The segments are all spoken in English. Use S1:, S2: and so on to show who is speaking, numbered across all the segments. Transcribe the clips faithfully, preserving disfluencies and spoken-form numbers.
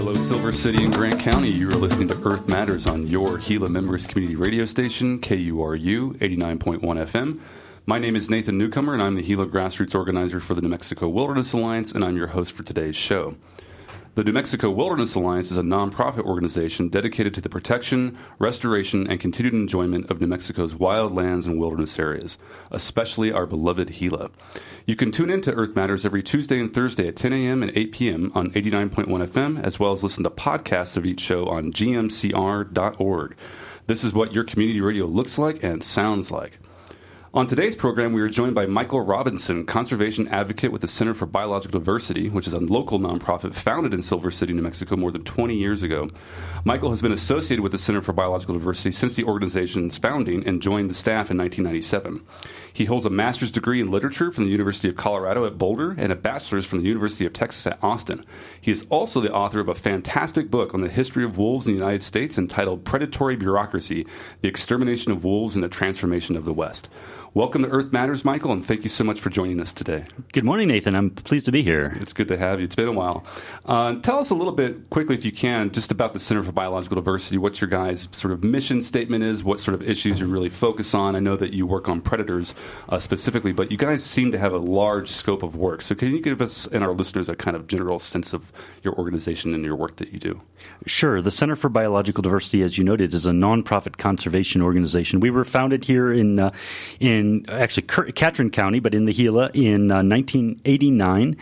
S1: Hello, Silver City and Grant County. You are listening to Earth Matters on your Gila Members Community Radio Station, K U R U, eighty-nine point one F M. My name is Nathan Newcomer, and I'm the Gila Grassroots Organizer for the New Mexico Wilderness Alliance, and I'm your host for today's show. The New Mexico Wilderness Alliance is a nonprofit organization dedicated to the protection, restoration, and continued enjoyment of New Mexico's wild lands and wilderness areas, especially our beloved Gila. You can tune in to Earth Matters every Tuesday and Thursday at ten a.m. and eight p.m. on eighty-nine point one F M, as well as listen to podcasts of each show on G M C R dot org. This is what your community radio looks like and sounds like. On today's program, we are joined by Michael Robinson, conservation advocate with the Center for Biological Diversity, which is a local nonprofit founded in Silver City, New Mexico, more than twenty years ago. Michael has been associated with the Center for Biological Diversity since the organization's founding and joined the staff in nineteen ninety-seven. He holds a master's degree in literature from the University of Colorado at Boulder and a bachelor's from the University of Texas at Austin. He is also the author of a fantastic book on the history of wolves in the United States entitled Predatory Bureaucracy: The Extermination of Wolves and the Transformation of the West. Welcome to Earth Matters, Michael, and thank you so much for joining us today.
S2: Good morning, Nathan. I'm pleased to be here.
S1: It's good to have you. It's been a while. Uh, tell us a little bit, quickly if you can, just about the Center for Biological Diversity, what your guys' sort of mission statement is, what sort of issues you really focus on. I know that you work on predators uh, specifically, but you guys seem to have a large scope of work. So can you give us and our listeners a kind of general sense of your organization and your work that you do?
S2: Sure. The Center for Biological Diversity, as you noted, is a nonprofit conservation organization. We were founded here in uh, in In actually Catron County, but in the Gila in uh, nineteen eighty-nine,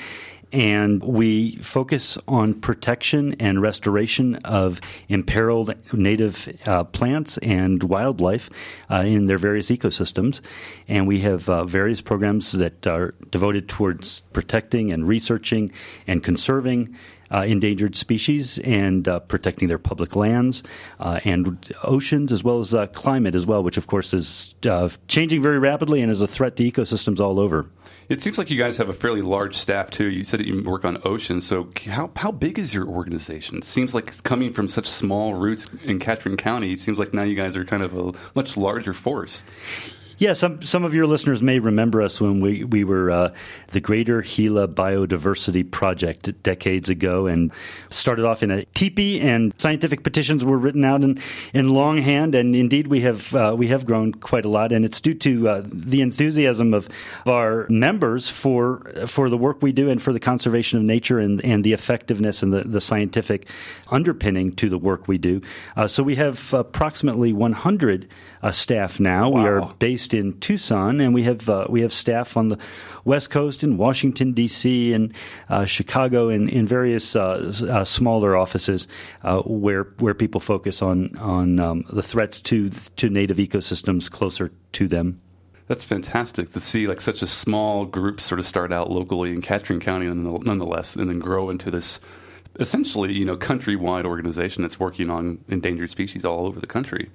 S2: and we focus on protection and restoration of imperiled native uh, plants and wildlife uh, in their various ecosystems. And we have uh, various programs that are devoted towards protecting and researching and conserving Uh, endangered species and uh, protecting their public lands uh, and oceans, as well as uh, climate as well, which of course is uh, changing very rapidly and is a threat to ecosystems all over.
S1: It seems like you guys have a fairly large staff, too. You said that you work on oceans, so how how big is your organization? It seems like it's coming from such small roots in Catron County. It seems like now you guys are kind of a much larger force.
S2: Yeah, some some of your listeners may remember us when we, we were uh, the Greater Gila Biodiversity Project decades ago, and started off in a teepee, and scientific petitions were written out in, in longhand, and indeed we have uh, we have grown quite a lot, and it's due to uh, the enthusiasm of our members for for the work we do and for the conservation of nature and, and the effectiveness and the, the scientific underpinning to the work we do. Uh, so we have approximately one hundred uh, staff now.
S1: Wow.
S2: We are based in Tucson, and we have uh, we have staff on the West Coast in Washington, D C, and uh, Chicago, and in various uh, uh, smaller offices uh, where where people focus on on um, the threats to to native ecosystems closer to them.
S1: That's fantastic to see, like, such a small group sort of start out locally in Catron County, nonetheless, and then grow into this essentially, you know, countrywide organization that's working on endangered species all over the country.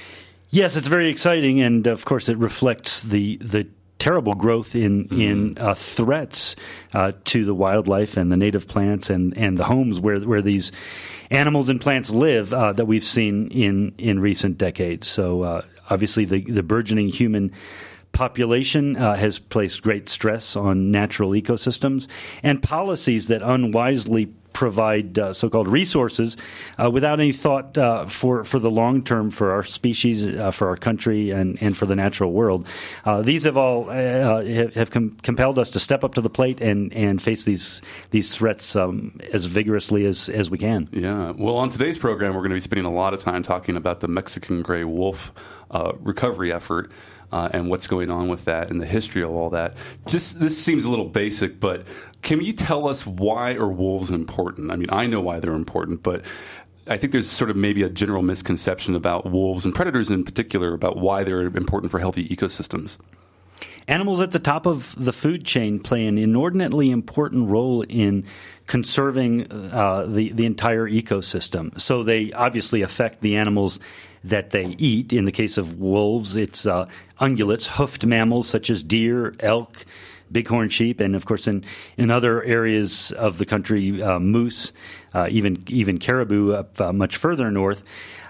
S2: Yes, it's very exciting, and of course, it reflects the the terrible growth in mm-hmm. in uh, threats uh, to the wildlife and the native plants and, and the homes where where these animals and plants live uh, that we've seen in, in recent decades. So, uh, obviously, the the burgeoning human population uh, has placed great stress on natural ecosystems, and policies that unwisely provide uh, so-called resources uh, without any thought uh, for for the long term for our species, uh, for our country, and, and for the natural world. Uh, these have all uh, have, have com- compelled us to step up to the plate and, and face these these threats um, as vigorously as, as we can.
S1: Yeah. Well, on today's program, we're going to be spending a lot of time talking about the Mexican gray wolf uh, recovery effort. Uh, and what's going on with that and the history of all that. Just this seems a little basic, but can you tell us why are wolves important? I mean, I know why they're important, but I think there's sort of maybe a general misconception about wolves and predators in particular about why they're important for healthy ecosystems.
S2: Animals at the top of the food chain play an inordinately important role in conserving uh, the, the entire ecosystem. So they obviously affect the animals that they eat. In the case of wolves, it's uh, ungulates, hoofed mammals such as deer, elk, bighorn sheep, and of course in, in other areas of the country, uh, moose, uh, even even caribou up uh, much further north.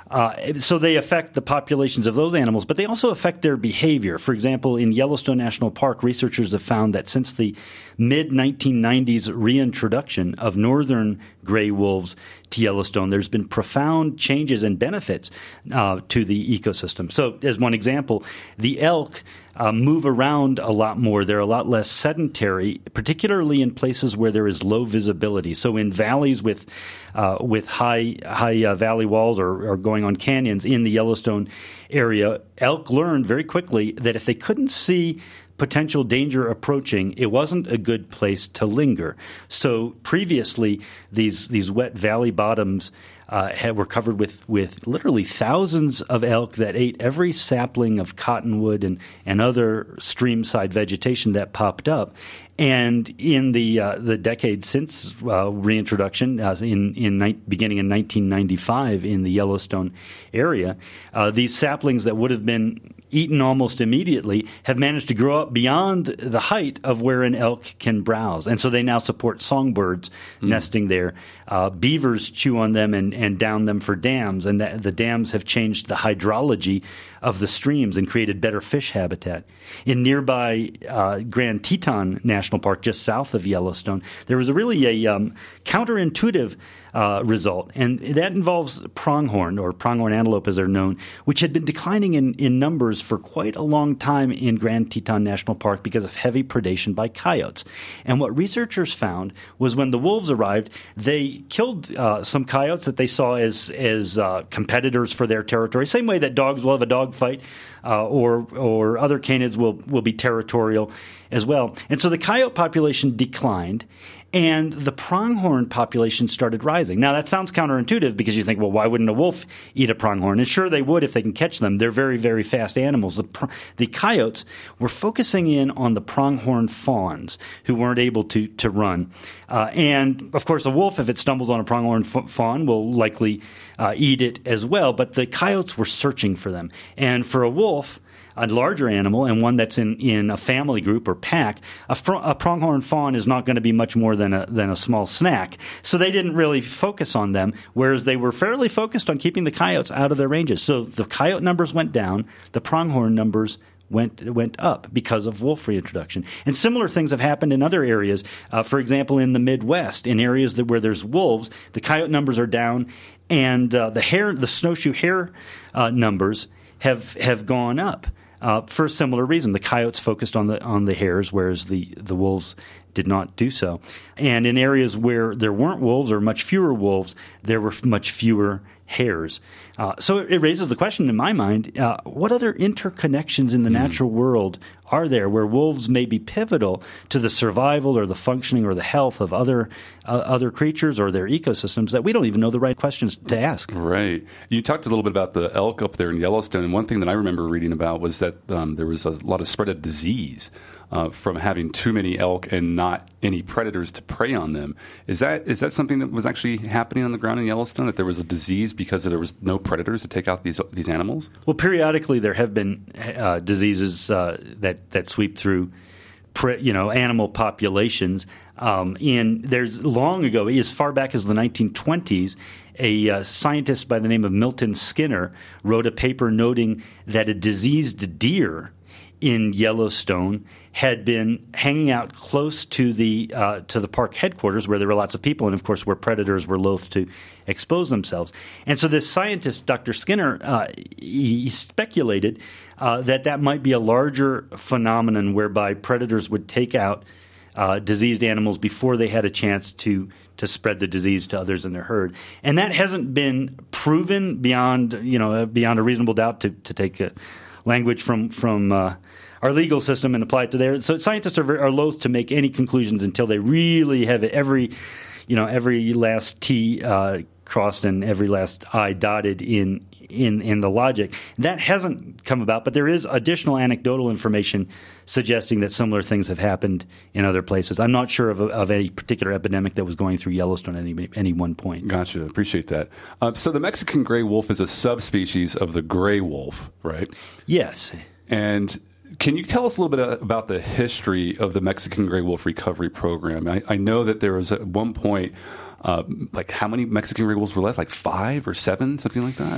S2: Uh, so they affect the populations of those animals, but they also affect their behavior. For example, in Yellowstone National Park, researchers have found that since the mid nineteen nineties reintroduction of northern gray wolves to Yellowstone, there's been profound changes and benefits uh, to the ecosystem. So as one example, the elk uh, move around a lot more. They're a lot less sedentary, particularly in places where there is low visibility. So in valleys with uh, with high high uh, valley walls or, or going on canyons in the Yellowstone area, elk learned very quickly that if they couldn't see potential danger approaching, it wasn't a good place to linger. So previously, these these wet valley bottoms uh, had, were covered with, with literally thousands of elk that ate every sapling of cottonwood and, and other streamside vegetation that popped up. And in the uh, the decade since uh, reintroduction, uh, in in ni- beginning in nineteen ninety-five in the Yellowstone area, uh, these saplings that would have been eaten almost immediately have managed to grow up beyond the height of where an elk can browse. And so they now support songbirds mm. nesting there. Uh, beavers chew on them and, and down them for dams, and the, the dams have changed the hydrology of the streams and created better fish habitat. In nearby uh, Grand Teton National Park, just south of Yellowstone, there was a really a um, counterintuitive uh, result, and that involves pronghorn, or pronghorn antelope as they're known, which had been declining in, in numbers for quite a long time in Grand Teton National Park because of heavy predation by coyotes. And what researchers found was when the wolves arrived, they killed uh, some coyotes that they saw as, as uh, competitors for their territory, same way that dogs will have a dog fight, uh, or or other canids will, will be territorial as well. And so the coyote population declined, and the pronghorn population started rising. Now, that sounds counterintuitive because you think, well, why wouldn't a wolf eat a pronghorn? And sure, they would if they can catch them. They're very, very fast animals. The, pr- the coyotes were focusing in on the pronghorn fawns who weren't able to, to run. Uh, and, of course, a wolf, if it stumbles on a pronghorn f- fawn, will likely uh, eat it as well. But the coyotes were searching for them. And for a wolf, a larger animal and one that's in, in a family group or pack, a, fr- a pronghorn fawn is not going to be much more than a, than a small snack. So they didn't really focus on them, whereas they were fairly focused on keeping the coyotes out of their ranges. So the coyote numbers went down, the pronghorn numbers went went up because of wolf reintroduction. And similar things have happened in other areas. Uh, for example, in the Midwest, in areas that, where there's wolves, the coyote numbers are down, and uh, the hare, the snowshoe hare uh, numbers have have gone up. Uh, for a similar reason, the coyotes focused on the on the hares, whereas the, the wolves did not do so. And in areas where there weren't wolves or much fewer wolves, there were much fewer hares. Uh, so it, it raises the question in my mind, uh, what other interconnections in the mm. natural world are there where wolves may be pivotal to the survival or the functioning or the health of other uh, other creatures or their ecosystems that we don't even know the right questions to ask?
S1: Right. You talked a little bit about the elk up there in Yellowstone, and one thing that I remember reading about was that um, there was a lot of spread of disease uh, from having too many elk and not any predators to prey on them. Is that is that something that was actually happening on the ground in Yellowstone, that there was a disease because there was no predators to take out these these animals?
S2: Well, periodically there have been uh, diseases uh, that that sweep through, pre, you know, animal populations. Um, and there's long ago, as far back as the nineteen twenties, a uh, scientist by the name of Milton Skinner wrote a paper noting that a diseased deer in Yellowstone had been hanging out close to the uh, to the park headquarters where there were lots of people and, of course, where predators were loath to expose themselves. And so this scientist, Doctor Skinner, uh, he speculated uh, that that might be a larger phenomenon whereby predators would take out uh, diseased animals before they had a chance to to spread the disease to others in their herd. And that hasn't been proven beyond, you know, beyond a reasonable doubt, to, to take a language from from uh, our legal system and apply it to theirs. So scientists are, very, are loath to make any conclusions until they really have every, you know, every last T uh, crossed and every last I dotted in in in the logic. That hasn't come about, but there is additional anecdotal information suggesting that similar things have happened in other places. I'm not sure of, a, of any particular epidemic that was going through Yellowstone at any, any one point.
S1: Gotcha. Appreciate that. Uh, so the Mexican gray wolf is a subspecies of the gray wolf, right?
S2: Yes.
S1: And can you tell us a little bit about the history of the Mexican gray wolf recovery program? I, I know that there was at one point, uh, like how many Mexican gray wolves were left? Like five or seven, something like that?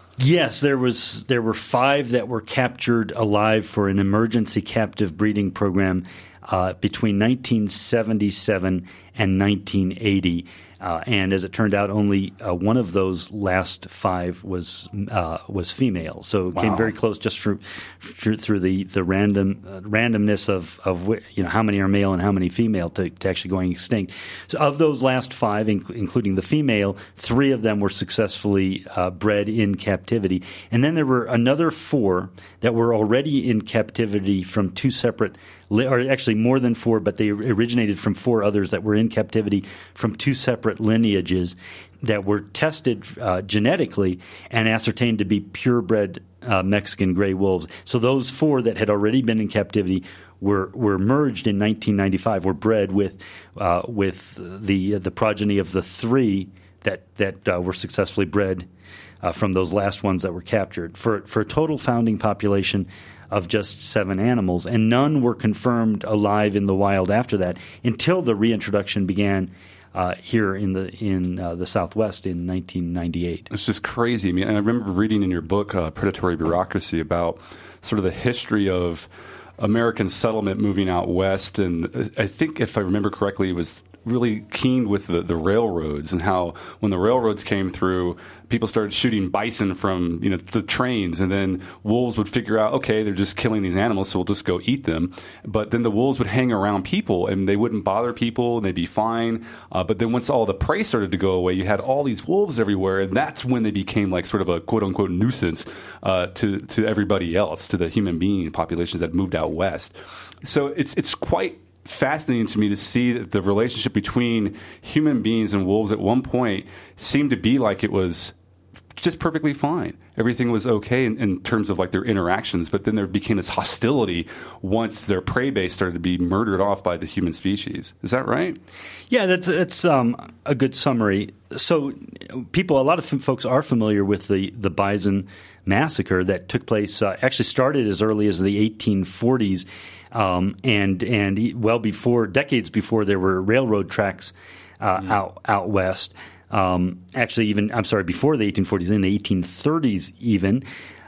S2: Yes, there was. There were five that were captured alive for an emergency captive breeding program uh, between nineteen seventy-seven and nineteen eighty. Uh, and as it turned out, only uh, one of those last five was uh, was female. So it wow. came very close just through through, through the the random uh, randomness of of you know how many are male and how many female to, to actually going extinct. So of those last five, inc- including the female, three of them were successfully uh, bred in captivity, and then there were another four that were already in captivity from two separate. Or actually more than four, but they originated from four others that were in captivity from two separate lineages that were tested uh, genetically and ascertained to be purebred uh, Mexican gray wolves. So those four that had already been in captivity were were merged in nineteen ninety-five, were bred with uh, with the the progeny of the three that that uh, were successfully bred uh, from those last ones that were captured for for a total founding population of just seven animals, and none were confirmed alive in the wild after that until the reintroduction began uh, here in the in uh, the Southwest in nineteen ninety-eight.
S1: It's just crazy. I mean, I remember reading in your book, uh, Predatory Bureaucracy, about sort of the history of American settlement moving out west, and I think, if I remember correctly, it was really keen with the, the railroads and how when the railroads came through, people started shooting bison from you know the trains, and then wolves would figure out, okay, they're just killing these animals, so we'll just go eat them. But then the wolves would hang around people, and they wouldn't bother people, and they'd be fine. Uh, but then once all the prey started to go away, you had all these wolves everywhere, and that's when they became like sort of a quote-unquote nuisance uh, to, to everybody else, to the human being populations that moved out west. So it's it's quite fascinating to me to see that the relationship between human beings and wolves at one point seemed to be like it was just perfectly fine. Everything was okay in, in terms of like their interactions, but then there became this hostility once their prey base started to be murdered off by the human species. Is that right?
S2: Yeah, that's that's um, a good summary. So people, a lot of folks are familiar with the, the bison massacre that took place, uh, actually started as early as the eighteen forties, um, and and well before, decades before there were railroad tracks uh, mm. out out west. Um, actually, even I'm sorry, before the eighteen forties, in the eighteen thirties, even.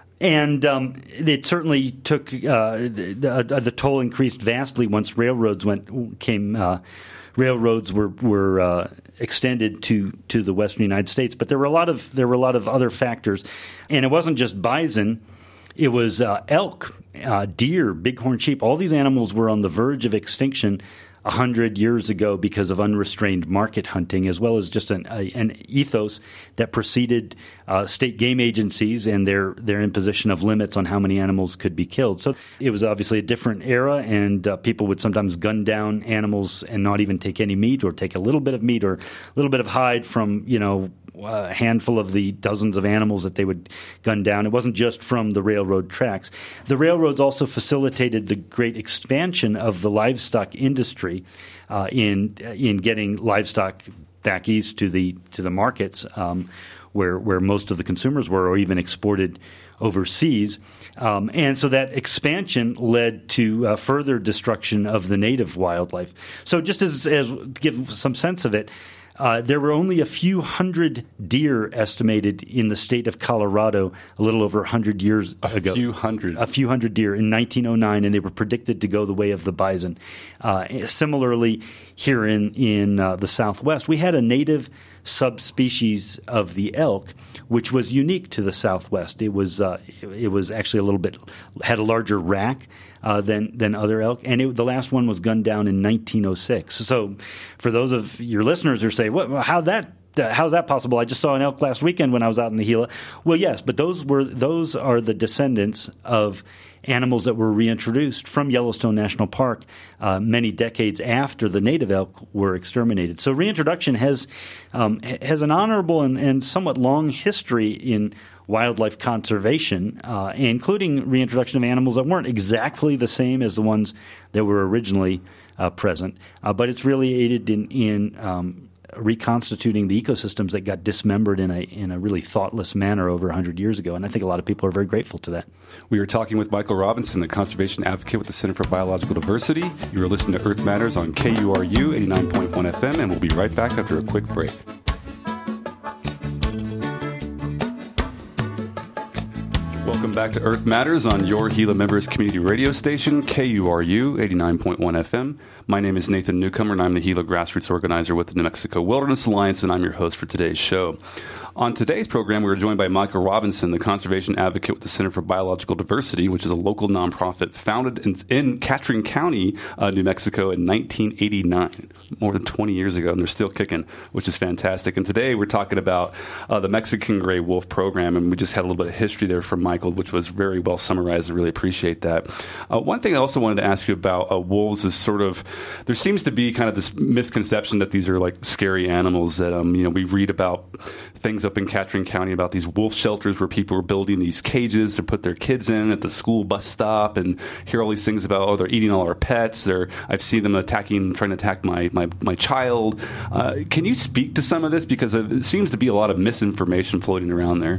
S2: And um, it certainly took uh, the, the, the toll increased vastly once railroads went came. Uh, railroads were were uh, extended to, to the western United States, but there were a lot of there were a lot of other factors, and it wasn't just bison. It was uh, elk, uh, deer, bighorn sheep. All these animals were on the verge of extinction a hundred years ago because of unrestrained market hunting, as well as just an, a, an ethos that preceded uh, state game agencies and their, their imposition of limits on how many animals could be killed. So it was obviously a different era, and uh, people would sometimes gun down animals and not even take any meat, or take a little bit of meat or a little bit of hide from, you know, a handful of the dozens of animals that they would gun down. It wasn't just from the railroad tracks. The railroads also facilitated the great expansion of the livestock industry uh, in in getting livestock back east to the to the markets um, where where most of the consumers were, or even exported overseas. Um, and so that expansion led to uh, further destruction of the native wildlife. So just as, as to give some sense of it, Uh, there were only a few hundred deer estimated in the state of Colorado a little over one hundred years
S1: a
S2: ago.
S1: A few hundred.
S2: A few hundred deer in nineteen oh nine, and they were predicted to go the way of the bison. Uh, similarly, here in, in uh, the Southwest, we had a native subspecies of the elk, which was unique to the Southwest. It was uh, it, it was actually a little bit – had a larger rack uh, than than other elk, and it, the last one was gunned down in nineteen oh six. So for those of your listeners who say, what, how that – how's that possible? I just saw an elk last weekend when I was out in the Gila. Well, yes, but those were those are the descendants of animals that were reintroduced from Yellowstone National Park uh, many decades after the native elk were exterminated. So reintroduction has um, has an honorable and, and somewhat long history in wildlife conservation, uh, including reintroduction of animals that weren't exactly the same as the ones that were originally uh, present. Uh, but it's really aided in, in um, reconstituting the ecosystems that got dismembered in a in a really thoughtless manner over one hundred years ago. And I think a lot of people are very grateful to that.
S1: We were talking with Michael Robinson, the conservation advocate with the Center for Biological Diversity. You are listening to Earth Matters on K U R U eighty-nine point one F M, and we'll be right back after a quick break. Welcome back to Earth Matters on your Gila Members Community Radio Station, K U R U eighty-nine point one F M. My name is Nathan Newcomer, and I'm the Gila Grassroots Organizer with the New Mexico Wilderness Alliance, and I'm your host for today's show. On today's program, we are joined by Michael Robinson, the conservation advocate with the Center for Biological Diversity, which is a local nonprofit founded in, in Catron County, uh, New Mexico in nineteen eighty-nine, more than twenty years ago, and they're still kicking, which is fantastic. And today we're talking about uh, the Mexican gray wolf program, and we just had a little bit of history there from Michael, which was very well summarized. I really appreciate that. Uh, one thing I also wanted to ask you about uh, wolves is sort of, there seems to be kind of this misconception that these are like scary animals that, um, you know, we read about things up in Catron County about these wolf shelters where people are building these cages to put their kids in at the school bus stop, and hear all these things about, oh, they're eating all our pets. They're, I've seen them attacking, trying to attack my my, my child. Uh, can you speak to some of this? Because it seems to be a lot of misinformation floating around there.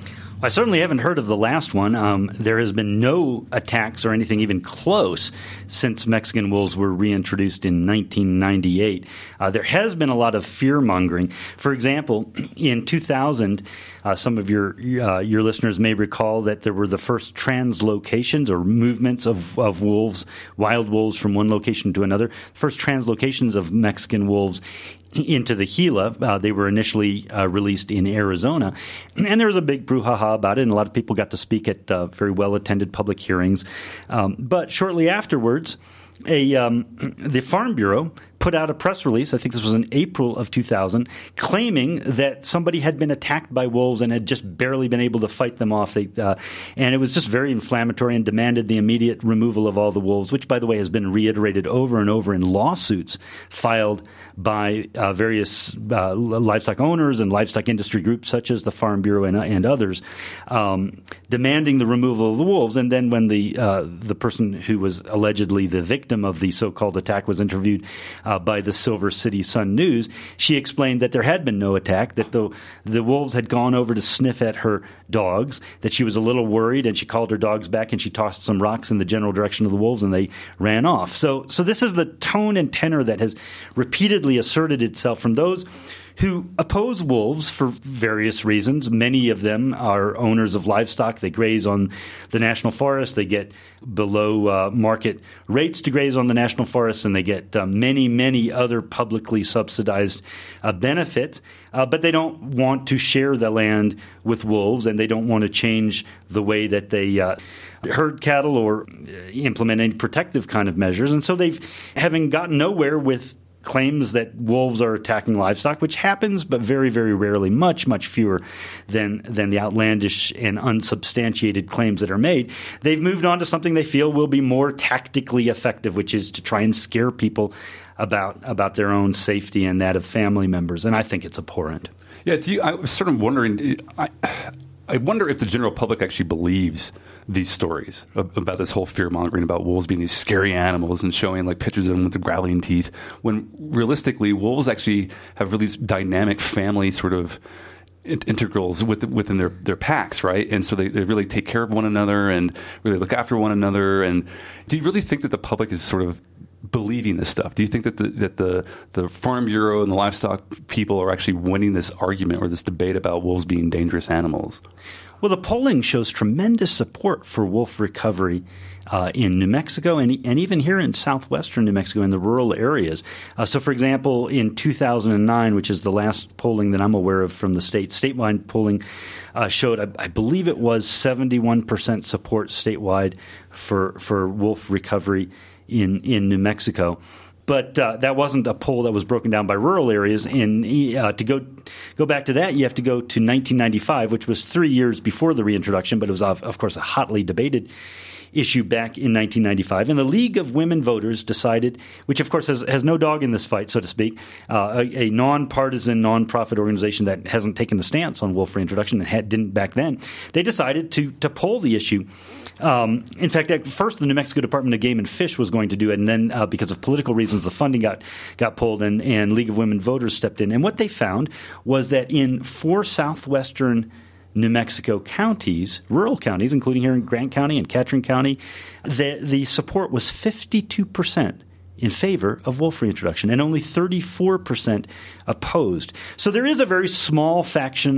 S2: I certainly haven't heard of the last one. Um, there has been no attacks or anything even close since Mexican wolves were reintroduced in nineteen ninety-eight. Uh, there has been a lot of fear-mongering. For example, in two thousand, uh, some of your uh, your listeners may recall that there were the first translocations or movements of, of wolves, wild wolves from one location to another, first translocations of Mexican wolves into the Gila. Uh, they were initially uh, released in Arizona. And there was a big brouhaha about it, and a lot of people got to speak at uh, very well-attended public hearings. Um, but shortly afterwards, a um, the Farm Bureau put out a press release, I think this was in April of two thousand, claiming that somebody had been attacked by wolves and had just barely been able to fight them off. They, uh, and it was just very inflammatory and demanded the immediate removal of all the wolves, which, by the way, has been reiterated over and over in lawsuits filed by uh, various uh, livestock owners and livestock industry groups such as the Farm Bureau and, uh, and others, um, demanding the removal of the wolves. And then when the uh, the person who was allegedly the victim of the so-called attack was interviewed uh, by the Silver City Sun News, she explained that there had been no attack, that the the wolves had gone over to sniff at her dogs, that she was a little worried, and she called her dogs back and she tossed some rocks in the general direction of the wolves and they ran off. So, so this is the tone and tenor that has repeatedly asserted itself from those who oppose wolves for various reasons. Many of them are owners of livestock. They graze on the national forest. They get below uh, market rates to graze on the national forest, and they get uh, many, many other publicly subsidized uh, benefits. Uh, but they don't want to share the land with wolves, and they don't want to change the way that they uh, herd cattle or implement any protective kind of measures. And so they've, having gotten nowhere with claims that wolves are attacking livestock, which happens, but very, very rarely, much, much fewer than than the outlandish and unsubstantiated claims that are made. They've moved on to something they feel will be more tactically effective, which is to try and scare people about about their own safety and that of family members. And I think it's abhorrent.
S1: Yeah, do you, I was sort of wondering, I, I wonder if the general public actually believes these stories about this whole fear-mongering about wolves being these scary animals and showing like pictures of them with the growling teeth, when realistically wolves actually have really dynamic family sort of integrals with, within their, their packs, right? And so they, they really take care of one another and really look after one another. And do you really think that the public is sort of believing this stuff? Do you think that the that the, the Farm Bureau and the livestock people are actually winning this argument or this debate about wolves being dangerous animals?
S2: Well, the polling shows tremendous support for wolf recovery uh, in New Mexico and, and even here in southwestern New Mexico in the rural areas. Uh, so, for example, in two thousand nine, which is the last polling that I'm aware of from the state, statewide polling uh, showed, I, I believe it was seventy-one percent support statewide for, for wolf recovery in, in New Mexico. But uh, that wasn't a poll that was broken down by rural areas. And uh, to go go back to that, you have to go to nineteen ninety-five, which was three years before the reintroduction, but it was, of, of course, a hotly debated issue back in nineteen ninety-five. And the League of Women Voters decided, which, of course, has, has no dog in this fight, so to speak, uh, a, a nonpartisan, nonprofit organization that hasn't taken a stance on wolf reintroduction and had, didn't back then, they decided to, to poll the issue. Um, in fact, at first the New Mexico Department of Game and Fish was going to do it, and then uh, because of political reasons, the funding got got pulled, and, and League of Women Voters stepped in. And what they found was that in four southwestern New Mexico counties, rural counties, including here in Grant County and Catron County, the, the support was fifty-two percent in favor of wolf reintroduction and only thirty-four percent opposed. So there is a very small faction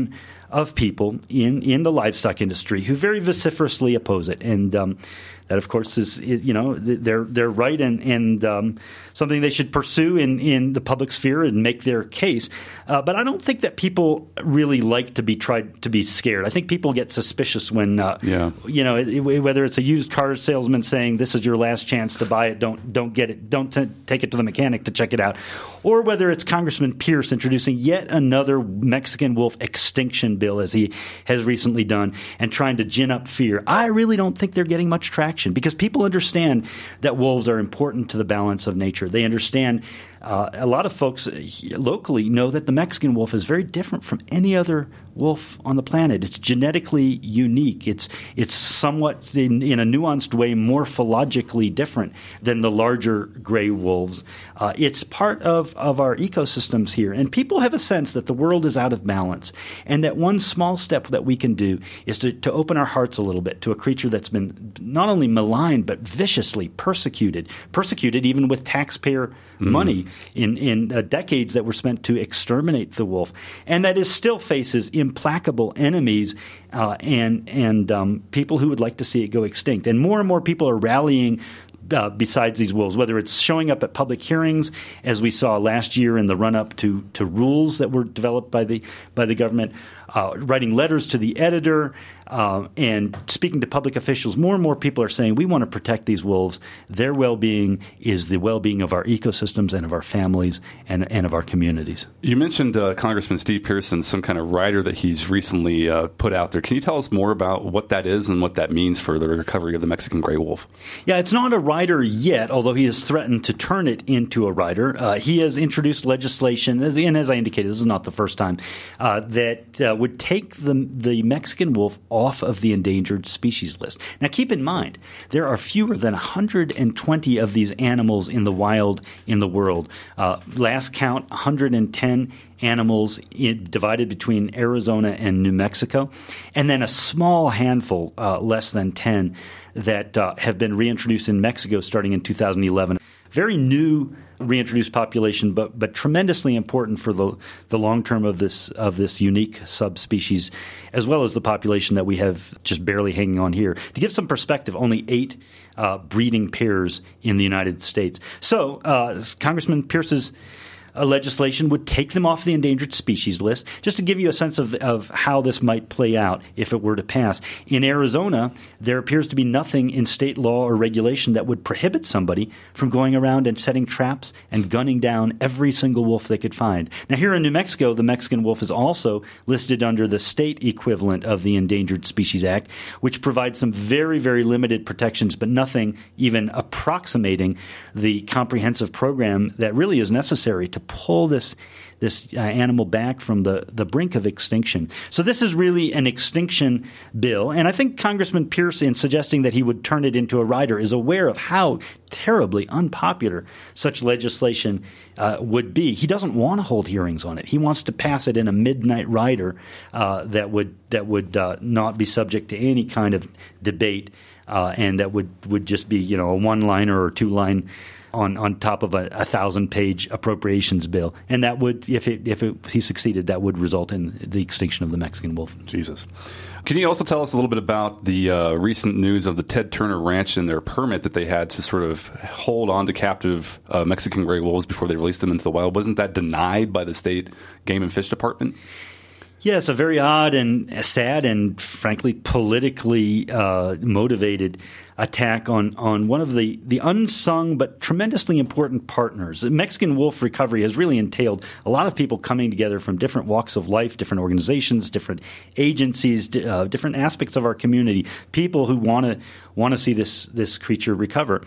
S2: of people in, in the livestock industry who very vociferously oppose it. And um, that, of course, is, is you know they're they're right and and um, something they should pursue in, in the public sphere and make their case. Uh, but I don't think that people really like to be tried to be scared. I think people get suspicious when uh,
S1: yeah.
S2: you know it, it, whether it's a used car salesman saying this is your last chance to buy it, don't don't get it, don't t- take it to the mechanic to check it out, or whether it's Congressman Pierce introducing yet another Mexican wolf extinction bill as he has recently done and trying to gin up fear. I really don't think they're getting much traction. Because people understand that wolves are important to the balance of nature. They understand uh, a lot of folks locally know that the Mexican wolf is very different from any other wolf on the planet. It's genetically unique. It's it's somewhat, in, in a nuanced way, morphologically different than the larger gray wolves. Uh, it's part of, of our ecosystems here. And people have a sense that the world is out of balance and that one small step that we can do is to, to open our hearts a little bit to a creature that's been not only maligned but viciously persecuted, persecuted even with taxpayer mm. money in, in uh, decades that were spent to exterminate the wolf, and that is still faces implacable enemies uh, and and um, people who would like to see it go extinct. And more and more people are rallying uh, besides these wolves, whether it's showing up at public hearings, as we saw last year in the run-up to, to rules that were developed by the by the government, uh, writing letters to the editor, uh, and speaking to public officials. More and more people are saying we want to protect these wolves. Their well-being is the well-being of our ecosystems and of our families and, and of our communities.
S1: You mentioned uh, Congressman Steve Pearson, some kind of rider that he's recently uh, put out there. Can you tell us more about what that is and what that means for the recovery of the Mexican gray wolf?
S2: Yeah, it's not a rider yet, although he has threatened to turn it into a rider. Uh, he has introduced legislation, and as I indicated, this is not the first time, uh, that uh, would take the, the Mexican wolf off of the endangered species list. Now, keep in mind, there are fewer than one hundred twenty of these animals in the wild in the world. Uh, last count, one hundred ten animals in, divided between Arizona and New Mexico, and then a small handful, uh, less than ten, that uh, have been reintroduced in Mexico starting in two thousand eleven. Very new reintroduced population, but but tremendously important for the the long term of this of this unique subspecies, as well as the population that we have just barely hanging on here. To give some perspective, only eight uh, breeding pairs in the United States. So uh, Congressman Pierce's Uh, legislation would take them off the endangered species list. Just to give you a sense of, of how this might play out if it were to pass. In Arizona, there appears to be nothing in state law or regulation that would prohibit somebody from going around and setting traps and gunning down every single wolf they could find. Now, here in New Mexico, the Mexican wolf is also listed under the state equivalent of the Endangered Species Act, which provides some very, very limited protections, but nothing even approximating the comprehensive program that really is necessary to pull this this uh, animal back from the, the brink of extinction. So this is really an extinction bill, and I think Congressman Pierce, in suggesting that he would turn it into a rider, is aware of how terribly unpopular such legislation uh, would be. He doesn't want to hold hearings on it. He wants to pass it in a midnight rider uh, that would that would uh, not be subject to any kind of debate, uh, and that would, would just be, you know, a one-liner or two-line on, on top of a, a thousand-page appropriations bill. And that would, if it, if it, he succeeded, that would result in the extinction of the Mexican wolf.
S1: Jesus. Can you also tell us a little bit about the uh, recent news of the Ted Turner Ranch and their permit that they had to sort of hold on to captive uh, Mexican gray wolves before they released them into the wild? Wasn't that denied by the state Game and Fish Department?
S2: Yes, a very odd and sad and, frankly, politically uh, motivated attack on, on one of the, the unsung but tremendously important partners. The Mexican wolf recovery has really entailed a lot of people coming together from different walks of life, different organizations, different agencies, uh, different aspects of our community, people who want to want to see this this creature recover.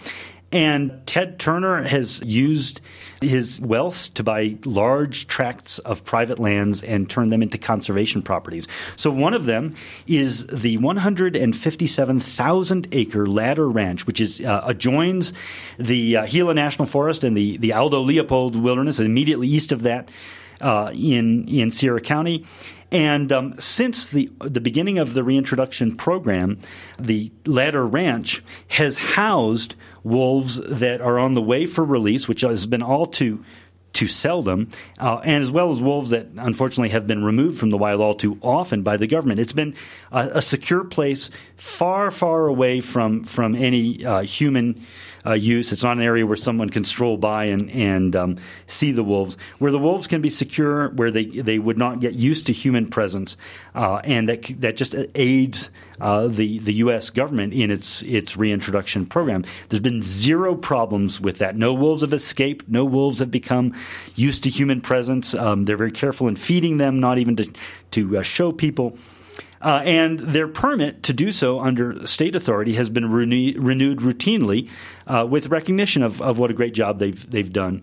S2: And Ted Turner has used his wealth to buy large tracts of private lands and turn them into conservation properties. So one of them is the one hundred fifty-seven thousand acre Ladder Ranch, which is uh, adjoins the uh, Gila National Forest and the, the Aldo Leopold Wilderness, immediately east of that uh, in, in Sierra County. And um, since the the beginning of the reintroduction program, the Ladder Ranch has housed wolves that are on the way for release, which has been all too too seldom, uh, and as well as wolves that unfortunately have been removed from the wild all too often by the government. It's been a, a secure place far, far away from, from any uh, human uh, use. It's not an area where someone can stroll by and, and um, see the wolves, where the wolves can be secure, where they, they would not get used to human presence, uh, and that that just aids Uh, the the U S government in its its reintroduction program. There's been zero problems with that. No wolves have escaped. No wolves have become used to human presence. Um, they're very careful in feeding them, not even to to uh, show people. Uh, and their permit to do so under state authority has been renew- renewed routinely uh, with recognition of, of what a great job they've they've done.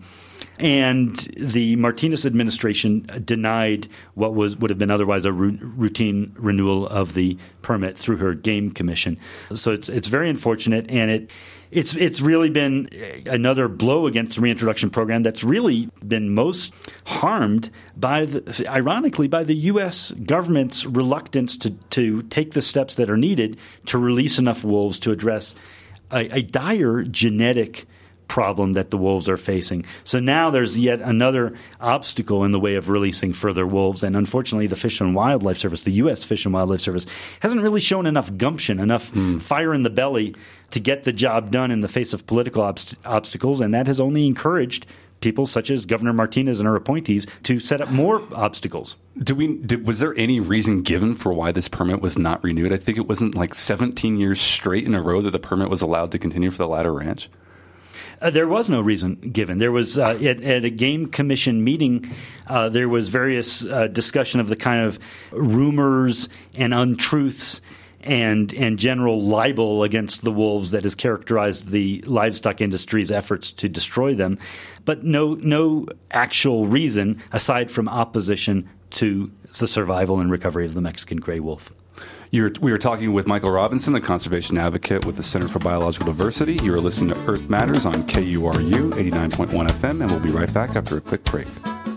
S2: And the Martinez administration denied what was would have been otherwise a ru- routine renewal of the permit through her game commission. So it's it's very unfortunate, and it it's it's really been another blow against the reintroduction program that's really been most harmed by the, ironically by the U S government's reluctance to to take the steps that are needed to release enough wolves to address a, a dire genetic problem that the wolves are facing. So now there's yet another obstacle in the way of releasing further wolves, and unfortunately the Fish and Wildlife Service, the U S Fish and Wildlife Service, hasn't really shown enough gumption, enough mm. fire in the belly to get the job done in the face of political obst- obstacles, and that has only encouraged people such as Governor Martinez and her appointees to set up more obstacles.
S1: Do we? Did, was there any reason given for why this permit was not renewed? I think it wasn't like seventeen years straight in a row that the permit was allowed to continue for the Ladder Ranch.
S2: Uh, there was no reason given. There was uh, at, at a game commission meeting, uh, there was various uh, discussion of the kind of rumors and untruths and and general libel against the wolves that has characterized the livestock industry's efforts to destroy them, but no no actual reason aside from opposition to the survival and recovery of the Mexican gray wolf.
S1: You're, we were talking with Michael Robinson, the conservation advocate with the Center for Biological Diversity. You are listening to Earth Matters on K U R U eighty-nine point one F M, and we'll be right back after a quick break.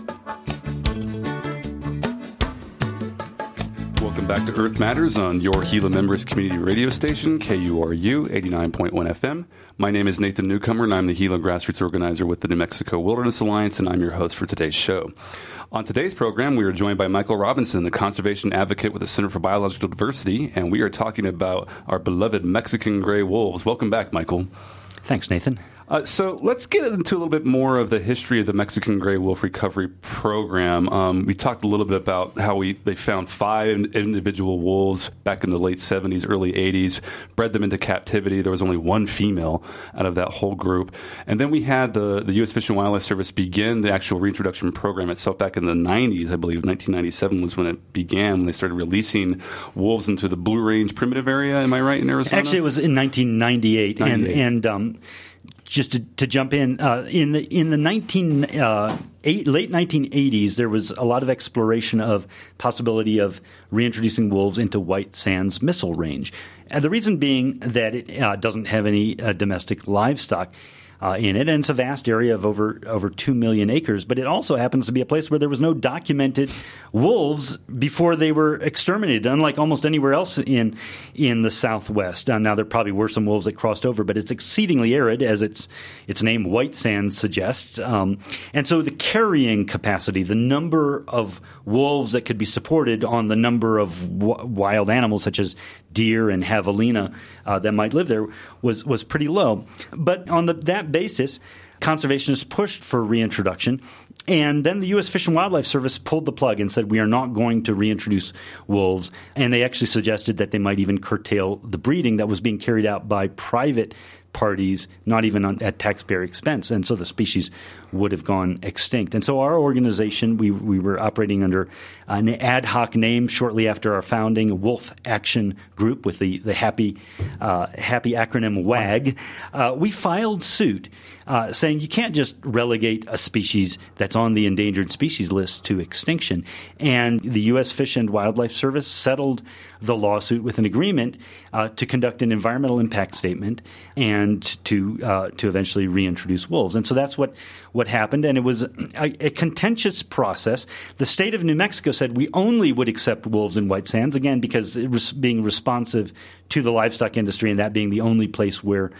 S1: Welcome back to Earth Matters on your Gila Members Community Radio Station, K U R U eighty-nine point one F M. My name is Nathan Newcomer, and I'm the Gila Grassroots Organizer with the New Mexico Wilderness Alliance, and I'm your host for today's show. On today's program, we are joined by Michael Robinson, the conservation advocate with the Center for Biological Diversity, and we are talking about our beloved Mexican gray wolves. Welcome back, Michael.
S2: Thanks, Nathan.
S1: Uh, so let's get into a little bit more of the history of the Mexican gray wolf recovery program. Um, we talked a little bit about how we they found five individual wolves back in the late seventies, early eighties, bred them into captivity. There was only one female out of that whole group. And then we had the, the U S Fish and Wildlife Service begin the actual reintroduction program itself back in the nineties. I believe nineteen ninety-seven was when it began, when they started releasing wolves into the Blue Range primitive area. Am I right, in Arizona?
S2: Actually, it was in nineteen ninety-eight. ninety-eight. And, and um, just to, to jump in, uh, in the in the nineteen uh, eight, late nineteen eighties, there was a lot of exploration of possibility of reintroducing wolves into White Sands Missile Range. And the reason being that it uh, doesn't have any uh, domestic livestock uh, in it, and it's a vast area of over over two million acres. But it also happens to be a place where there was no documented wolves before they were exterminated, unlike almost anywhere else in in the Southwest. Uh, now there probably were some wolves that crossed over, but it's exceedingly arid, as its its name White Sands suggests. Um, and so the carrying capacity, the number of wolves that could be supported on the number of w- wild animals such as deer and javelina uh, that might live there was was pretty low. But on the, that basis, conservationists pushed for reintroduction, and then the U S Fish and Wildlife Service pulled the plug and said, we are not going to reintroduce wolves. And they actually suggested that they might even curtail the breeding that was being carried out by private parties, not even on, at taxpayer expense. And so the species would have gone extinct. And so our organization, we, we were operating under an ad hoc name shortly after our founding, Wolf Action Group, with the, the happy uh, happy acronym WAG. Uh, we filed suit uh, saying you can't just relegate a species that's on the endangered species list to extinction. And the U S Fish and Wildlife Service settled the lawsuit with an agreement uh, to conduct an environmental impact statement and to uh, to eventually reintroduce wolves. And so that's what, what happened, and it was a, a contentious process. The state of New Mexico said we only would accept wolves in White Sands, again, because it was being responsive to the livestock industry and that being the only place where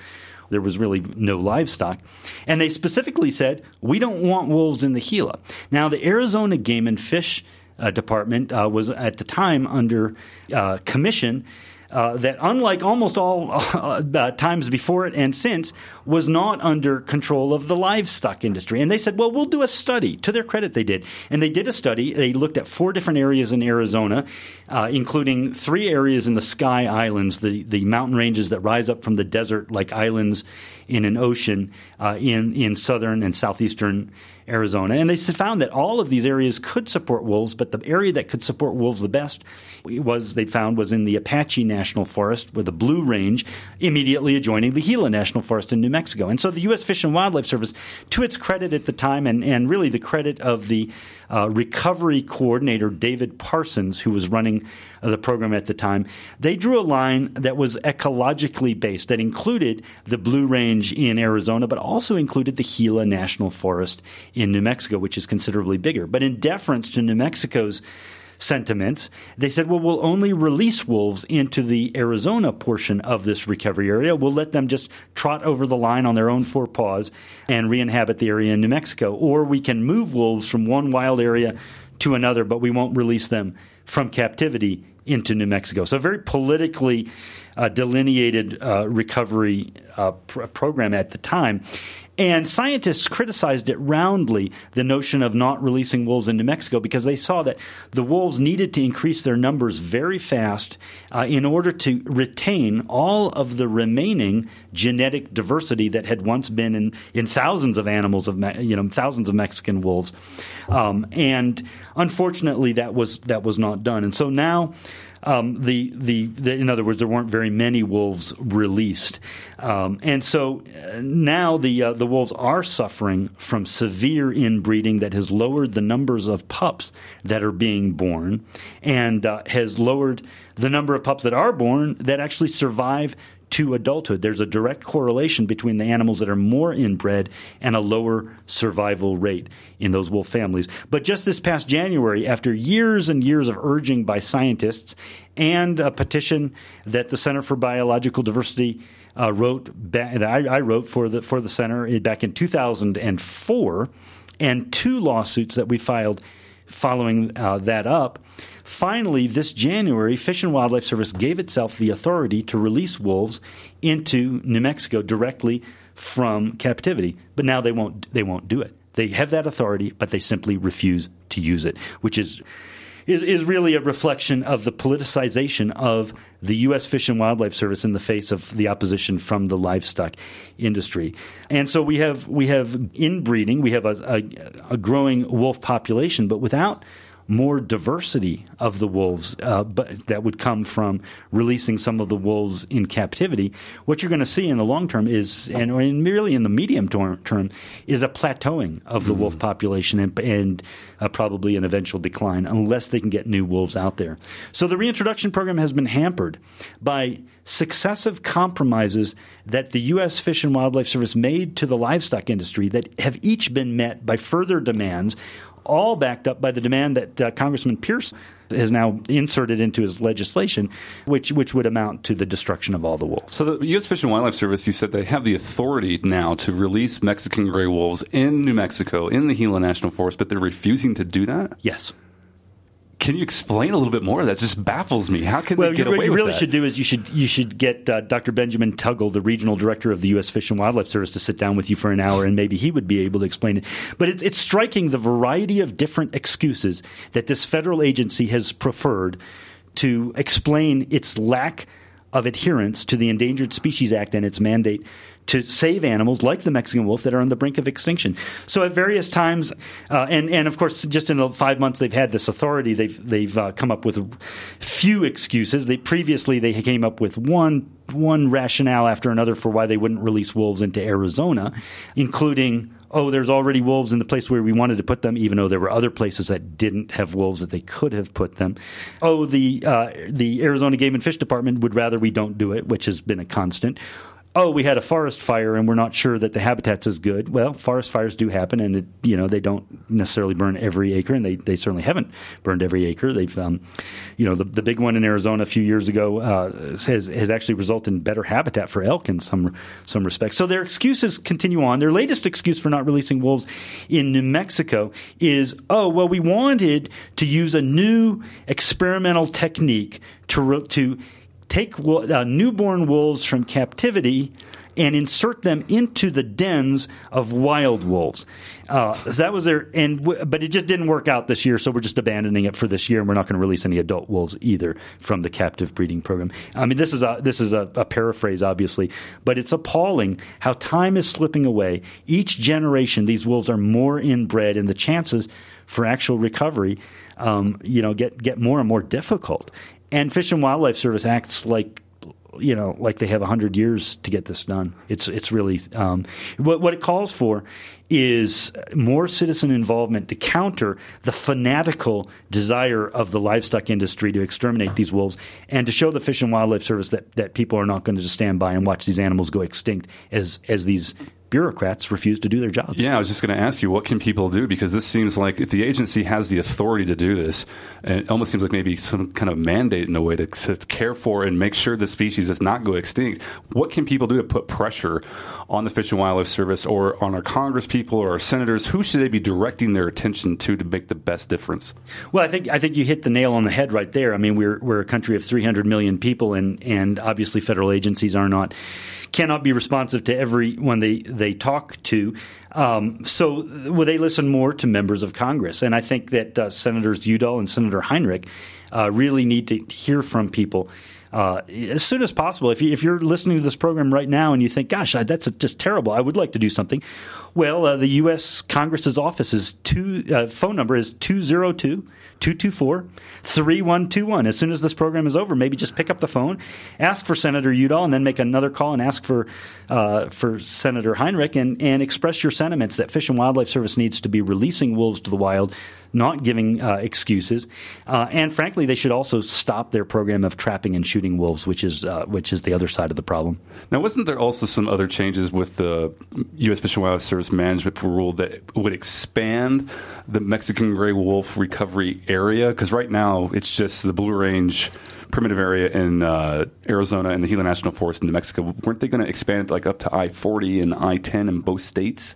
S2: There was really no livestock. And they specifically said, we don't want wolves in the Gila. Now, the Arizona Game and Fish uh, Department uh, was at the time under uh, commission Uh, that, unlike almost all uh, times before it and since, was not under control of the livestock industry. And they said, well, we'll do a study. To their credit, they did. And they did a study. They looked at four different areas in Arizona, uh, including three areas in the Sky Islands, the, the mountain ranges that rise up from the desert like islands in an ocean uh, in, in southern and southeastern Arizona. And they found that all of these areas could support wolves, but the area that could support wolves the best was, they found, was in the Apache National Forest with the Blue Range immediately adjoining the Gila National Forest in New Mexico. And so the U S Fish and Wildlife Service, to its credit at the time, and, and really the credit of the uh, recovery coordinator, David Parsons, who was running uh, the program at the time, they drew a line that was ecologically based, that included the Blue Range in Arizona, but also included the Gila National Forest in New Mexico, which is considerably bigger. But in deference to New Mexico's sentiments, they said, well, we'll only release wolves into the Arizona portion of this recovery area. We'll let them just trot over the line on their own four paws and re-inhabit the area in New Mexico. Or we can move wolves from one wild area to another, but we won't release them from captivity into New Mexico. So a very politically uh, delineated uh, recovery uh, pr- program at the time. And scientists criticized it roundly, the notion of not releasing wolves in New Mexico, because they saw that the wolves needed to increase their numbers very fast uh, in order to retain all of the remaining genetic diversity that had once been in, in thousands of animals, of you know, thousands of Mexican wolves. Um, and unfortunately, that was that was not done. And so now, Um, the, the the in other words, there weren't very many wolves released, um, and so uh, now the uh, the wolves are suffering from severe inbreeding that has lowered the numbers of pups that are being born, and uh, has lowered the number of pups that are born that actually survive to adulthood. There's a direct correlation between the animals that are more inbred and a lower survival rate in those wolf families. But just this past January, after years and years of urging by scientists and a petition that the Center for Biological Diversity uh, wrote, back, that I, I wrote for the for the center back in two thousand four, and two lawsuits that we filed following uh, that up. Finally, this January, Fish and Wildlife Service gave itself the authority to release wolves into New Mexico directly from captivity. But now they won't they won't do it. They have that authority, but they simply refuse to use it, which is is, is really a reflection of the politicization of the U S Fish and Wildlife Service in the face of the opposition from the livestock industry. And so we have we have inbreeding, we have a, a, a growing wolf population, but without more diversity of the wolves uh, but that would come from releasing some of the wolves in captivity, what you're going to see in the long term is, and or in merely in the medium term, term is a plateauing of the mm. wolf population and, and uh, probably an eventual decline unless they can get new wolves out there. So the reintroduction program has been hampered by successive compromises that the U S Fish and Wildlife Service made to the livestock industry that have each been met by further demands, all backed up by the demand that uh, Congressman Pierce has now inserted into his legislation, which which would amount to the destruction of all the wolves.
S1: So the U S Fish and Wildlife Service, you said they have the authority now to release Mexican gray wolves in New Mexico, in the Gila National Forest, but they're refusing to do that?
S2: Yes.
S1: Can you explain a little bit more? That just baffles me. How can
S2: well,
S1: they get
S2: you,
S1: away with that?
S2: What you really should do is you should you should get uh, Doctor Benjamin Tuggle, the regional director of the U S Fish and Wildlife Service, to sit down with you for an hour, and maybe he would be able to explain it. But it's, it's striking the variety of different excuses that this federal agency has preferred to explain its lack of adherence to the Endangered Species Act and its mandate to save animals like the Mexican wolf that are on the brink of extinction. So at various times, uh, and, and of course, just in the five months they've had this authority, they've they've uh, come up with few excuses. They previously they came up with one one rationale after another for why they wouldn't release wolves into Arizona, including, oh, there's already wolves in the place where we wanted to put them, even though there were other places that didn't have wolves that they could have put them. Oh, the uh, the Arizona Game and Fish Department would rather we don't do it, which has been a constant. oh, we had a forest fire and we're not sure that the habitat's as good. Well, forest fires do happen, and it, you know they don't necessarily burn every acre, and they, they certainly haven't burned every acre. They've, um, you know, the the big one in Arizona a few years ago uh, has has actually resulted in better habitat for elk in some some respects. So their excuses continue on. Their latest excuse for not releasing wolves in New Mexico is, oh, well, we wanted to use a new experimental technique to re- to take uh, newborn wolves from captivity and insert them into the dens of wild wolves. Uh, so that was their, and w- but it just didn't work out this year, so we're just abandoning it for this year, and we're not going to release any adult wolves either from the captive breeding program. I mean, this is a this is a, a paraphrase, obviously, but it's appalling how time is slipping away. Each generation, these wolves are more inbred, and the chances for actual recovery, um, you know, get get more and more difficult. And Fish and Wildlife Service acts like, you know, like they have a hundred years to get this done. It's it's really um, what what it calls for is more citizen involvement to counter the fanatical desire of the livestock industry to exterminate these wolves, and to show the Fish and Wildlife Service that, that people are not going to just stand by and watch these animals go extinct as as these bureaucrats refuse to do their jobs.
S1: Yeah, I was just going to ask you, what can people do? Because this seems like if the agency has the authority to do this, and it almost seems like maybe some kind of mandate in a way to, to care for and make sure the species does not go extinct. What can people do to put pressure on the Fish and Wildlife Service or on our Congress people or our senators? Who should they be directing their attention to to make the best difference?
S2: Well, I think I think you hit the nail on the head right there. I mean, we're we're a country of three hundred million people, and and obviously federal agencies are not cannot be responsive to everyone they, they talk to. Um, so well, they listen more to members of Congress. And I think that uh, Senators Udall and Senator Heinrich uh, really need to hear from people uh, as soon as possible. If, you, if you're listening to this program right now and you think, gosh, I, that's just terrible, I would like to do something. Well, uh, the U S Congress's office is two, uh, phone number is two oh two, two two four, three one two one. As soon as this program is over, maybe just pick up the phone, ask for Senator Udall, and then make another call and ask for uh, for Senator Heinrich, and, and express your sentiments that Fish and Wildlife Service needs to be releasing wolves to the wild, not giving uh, excuses. Uh, and frankly, they should also stop their program of trapping and shooting wolves, which is uh, which is the other side of the problem.
S1: Now, wasn't there also some other changes with the U S Fish and Wildlife Service management rule that would expand the Mexican gray wolf recovery area? Because right now it's just the Blue Range primitive area in uh, Arizona and the Gila National Forest in New Mexico. Weren't they going to expand like up to I forty and I ten in both states?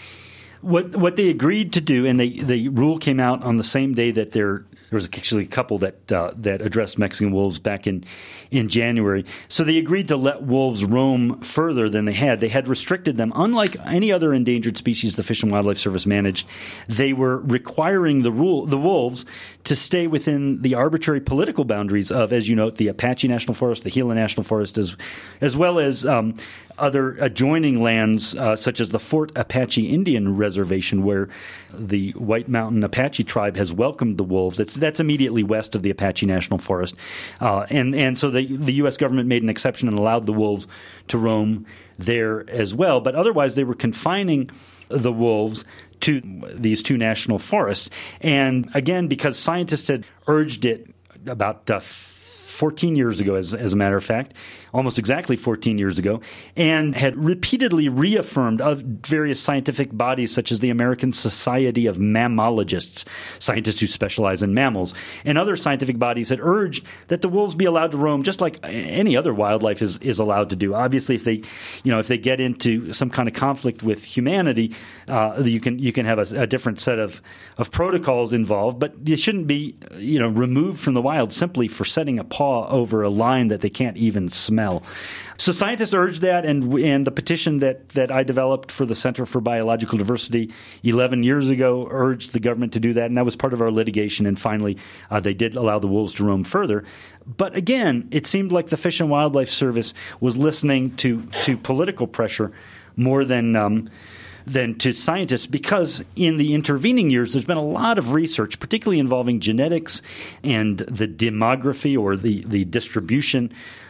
S2: What what they agreed to do, and they, the rule came out on the same day that there there was actually a couple that uh, that addressed Mexican wolves back in in January. So they agreed to let wolves roam further than they had. They had restricted them. Unlike any other endangered species the Fish and Wildlife Service managed, they were requiring the rule the wolves to stay within the arbitrary political boundaries of, as you note, the Apache National Forest, the Gila National Forest, as as well as um, other adjoining lands uh, such as the Fort Apache Indian Reservation, where the White Mountain Apache tribe has welcomed the wolves. It's, that's immediately west of the Apache National Forest. Uh, and, and so the, the U S government made an exception and allowed the wolves to roam there as well. But otherwise, they were confining the wolves to these two national forests. And again, because scientists had urged it about uh, fourteen years ago, as, as a matter of fact, almost exactly fourteen years ago, and had repeatedly reaffirmed of various scientific bodies such as the American Society of Mammalogists, scientists who specialize in mammals, and other scientific bodies had urged that the wolves be allowed to roam just like any other wildlife is, is allowed to do. Obviously, if they, you know, if they get into some kind of conflict with humanity, uh, you can you can have a, a different set of, of protocols involved, but they shouldn't be, you know, removed from the wild simply for setting a paw over a line that they can't even smell. So scientists urged that, and and the petition that, that I developed for the Center for Biological Diversity eleven years ago urged the government to do that, and that was part of our litigation, and finally uh, they did allow the wolves to roam further. But again, it seemed like the Fish and Wildlife Service was listening to, to political pressure more than um, than to scientists, because in the intervening years there's been a lot of research, particularly involving genetics and the demography or the, the distribution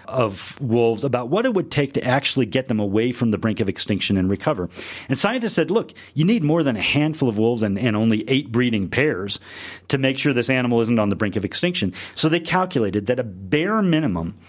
S2: of wolves, about what it would take to actually get them away from the brink of extinction and recover. And scientists said, look, you need more than a handful of wolves and, and only eight breeding pairs to make sure this animal isn't on the brink of extinction. So they calculated that a bare minimum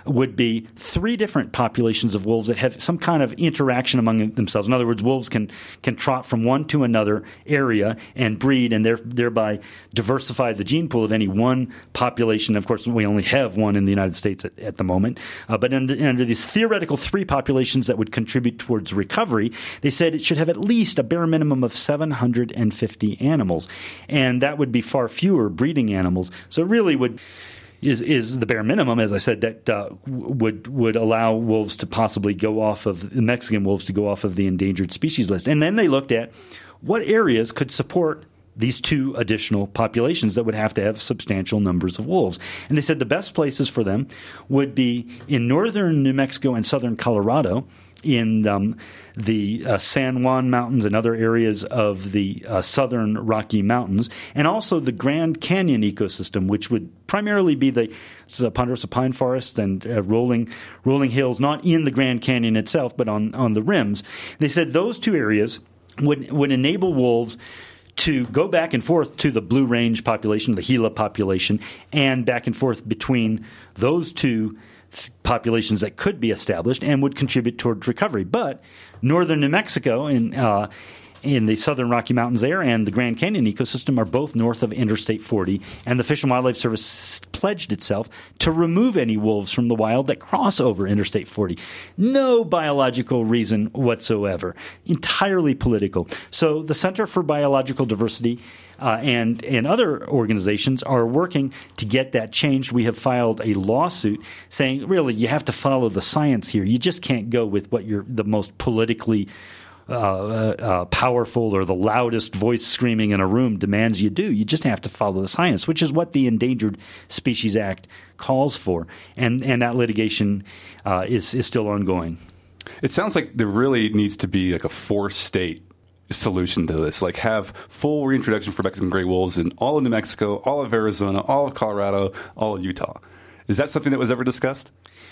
S2: would be three different populations of wolves that have some kind of interaction among themselves. In other words, wolves can can trot from one to another area and breed, and thereby diversify the gene pool of any one population. Of course, we only have one in the United States at, at the moment. Uh, but under, under these theoretical three populations that would contribute towards recovery, they said it should have at least a bare minimum of seven hundred fifty animals, and that would be far fewer breeding animals. So it really would is is the bare minimum, as I said, that uh, would would allow wolves to possibly go off of the Mexican wolves to go off of the endangered species list. And then they looked at what areas could support these two additional populations that would have to have substantial numbers of wolves. And they said the best places for them would be in northern New Mexico and southern Colorado, in um, the uh, San Juan Mountains and other areas of the uh, southern Rocky Mountains, and also the Grand Canyon ecosystem, which would primarily be the uh, ponderosa pine forest and uh, rolling rolling hills, not in the Grand Canyon itself, but on, on the rims. They said those two areas would would enable wolves to go back and forth to the Blue Range population, the Gila population, and back and forth between those two populations that could be established and would contribute towards recovery. But northern New Mexico in uh, in the southern Rocky Mountains there and the Grand Canyon ecosystem are both north of Interstate forty, and the Fish and Wildlife Service pledged itself to remove any wolves from the wild that cross over Interstate forty. No biological reason whatsoever. Entirely political. So the Center for Biological Diversity Uh, and, and other organizations are working to get that changed. We have filed a lawsuit saying, really, you have to follow the science here. You just can't go with what you're the most politically uh, uh, powerful or the loudest voice screaming in a room demands you do. You just have to follow the science, which is what the Endangered Species Act calls for. And, and that litigation uh, is, is still ongoing.
S1: It sounds like there really needs to be like a four-state solution to this, like have full reintroduction for Mexican gray wolves in all of New Mexico, all of Arizona, all of Colorado, all of Utah. Is that something that was ever discussed?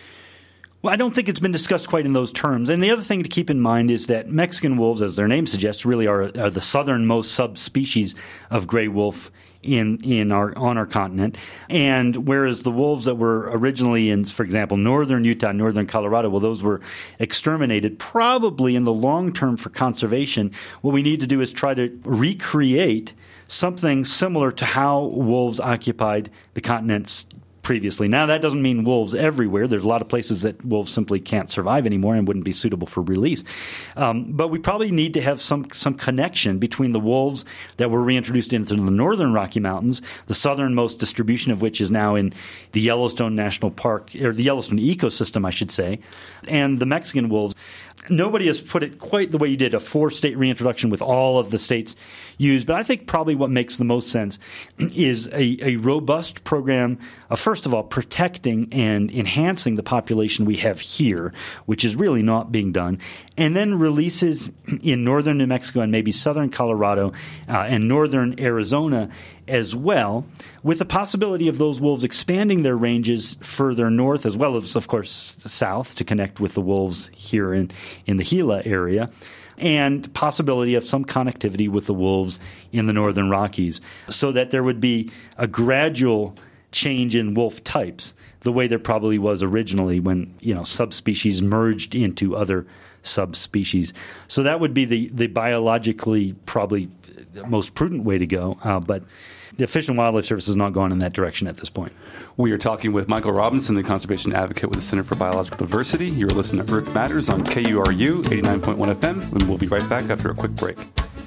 S2: Well, I don't think it's been discussed quite in those terms. And the other thing to keep in mind is that Mexican wolves, as their name suggests, really are, are the southernmost subspecies of gray wolf in in our on our continent. And whereas the wolves that were originally in, for example, northern Utah, northern Colorado, well, those were exterminated. Probably in the long term for conservation, what we need to do is try to recreate something similar to how wolves occupied the continents previously. Now, that doesn't mean wolves everywhere. There's a lot of places that wolves simply can't survive anymore and wouldn't be suitable for release. Um, but we probably need to have some some connection between the wolves that were reintroduced into the northern Rocky Mountains, the southernmost distribution of which is now in the Yellowstone National Park, or the Yellowstone ecosystem, I should say, and the Mexican wolves. Nobody has put it quite the way you did, a four-state reintroduction with all of the states used. But I think probably what makes the most sense is a, a robust program of, first of all, protecting and enhancing the population we have here, which is really not being done, and then releases in northern New Mexico and maybe southern Colorado uh, and northern Arizona as well, with the possibility of those wolves expanding their ranges further north as well as, of course, south to connect with the wolves here in, in the Gila area, and possibility of some connectivity with the wolves in the northern Rockies, so that there would be a gradual change in wolf types, the way there probably was originally when, you know, subspecies merged into other subspecies. So that would be the, the biologically probably most prudent way to go, uh, but the Fish and Wildlife Service has not gone in that direction at this point.
S1: We are talking with Michael Robinson, the conservation advocate with the Center for Biological Diversity. You're listening to Earth Matters on K U R U eighty-nine point one F M, and we'll be right back after a quick break.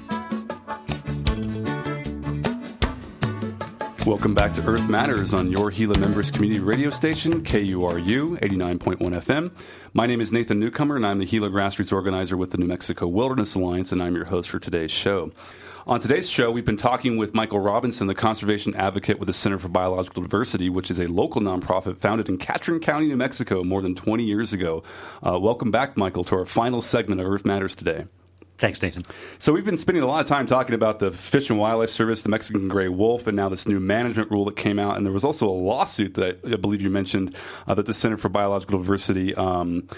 S1: Welcome back to Earth Matters on your Gila Members Community Radio Station, K U R U eighty-nine point one F M. My name is Nathan Newcomer, and I'm the Gila Grassroots Organizer with the New Mexico Wilderness Alliance, and I'm your host for today's show. On today's show, we've been talking with Michael Robinson, the conservation advocate with the Center for Biological Diversity, which is a local nonprofit founded in Catron County, New Mexico, more than twenty years ago. Uh, welcome back, Michael, to our final segment of Earth Matters today.
S2: Thanks, Nathan.
S1: So we've been spending a lot of time talking about the Fish and Wildlife Service, the Mexican gray wolf, and now this new management rule that came out. And there was also a lawsuit that I believe you mentioned uh, that the Center for Biological Diversity um,